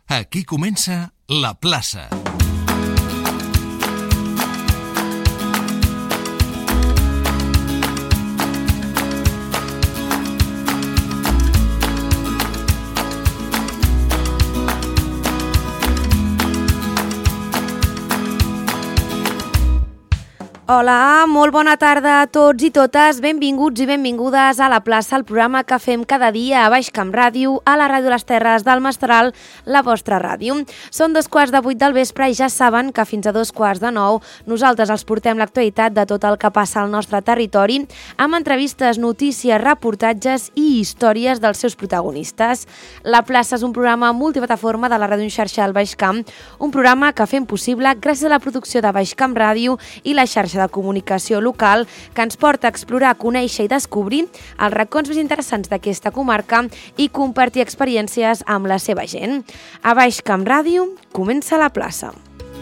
Aquí comença La Plaça. Hola, molt bona tarda a tots i totes. Benvinguts i benvingudes a La Plaça, el programa que fem cada dia a Baix Camp Ràdio, a la Ràdio Les Terres del Mestral, la vostra ràdio. Són 2:15 del vespre i ja saben que fins a 2:15 nosaltres els portem l'actualitat de tot el que passa al nostre territori, amb entrevistes, notícies, reportatges i històries dels seus protagonistes. La Plaça és un programa multiplataforma de la Ràdio en xarxa del Baix Camp, un programa que fem possible gràcies a la producció de Baix Camp Ràdio i la xarxa de comunicació local que ens porta a explorar, conèixer i descobrir els racons més interessants d'aquesta comarca i compartir experiències amb la seva gent. A Baix Camp Ràdio comença La Plaça.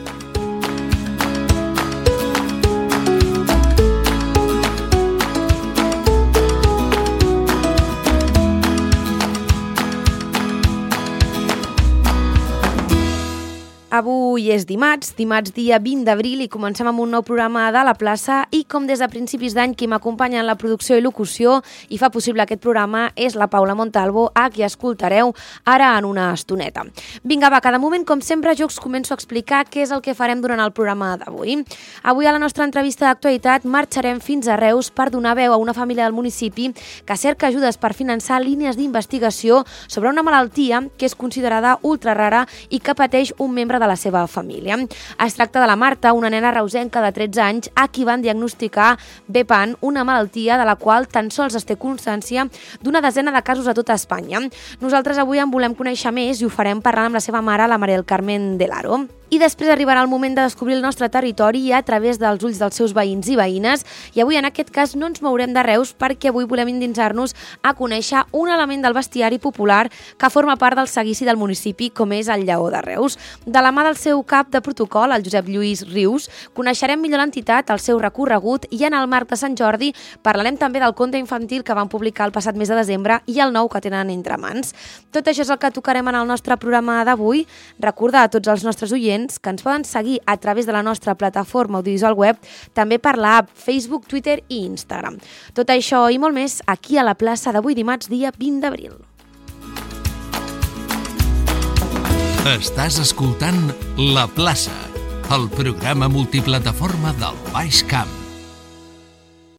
Avui és dimarts dia 20 d'abril i comencem amb un nou programa de La Plaça i com des de principis d'any qui m'acompanya en la producció i locució i fa possible aquest programa és la Paula Montalvo, a qui escoltareu ara en una estoneta. Vinga, va, cada moment, com sempre, jo us començo a explicar què és el que farem durant el programa d'avui. Avui a la nostra entrevista d'actualitat marxarem fins a Reus per donar veu a una família del municipi que cerca ajudes per finançar línies d'investigació sobre una malaltia que és considerada ultrarara i que pateix un membre de la seva família. Es tracta de la Marta, una nena reusenca de 13 anys a qui van diagnosticar BPAN, una malaltia de la qual tan sols es té constància d'una desena de casos a tota Espanya. Nosaltres avui en volem conèixer més i ho farem parlant amb la seva mare, la Maria del Carmen de l'Aro. I després arribarà el moment de descobrir el nostre territori a través dels ulls dels seus veïns i veïnes. I avui, en aquest cas, no ens mourem de Reus perquè avui volem endinsar-nos a conèixer un element del bestiari popular que forma part del seguici del municipi, com és el Lleó de Reus. De la mà del seu cap de protocol, el Josep Lluís Rius, coneixerem millor l'entitat, el seu recorregut i en el marc de Sant Jordi parlarem també del conte infantil que van publicar el passat mes de desembre i el nou que tenen entre mans. Tot això és el que tocarem en el nostre programa d'avui. Recordar a tots els nostres oients que ens poden seguir a través de la nostra plataforma audiovisual web, també per l'app, Facebook, Twitter i Instagram. Tot això i molt més aquí a La Plaça d'avui dimarts, dia 20 d'abril. Estàs escoltant La Plaça, el programa multiplataforma del Baix Camp.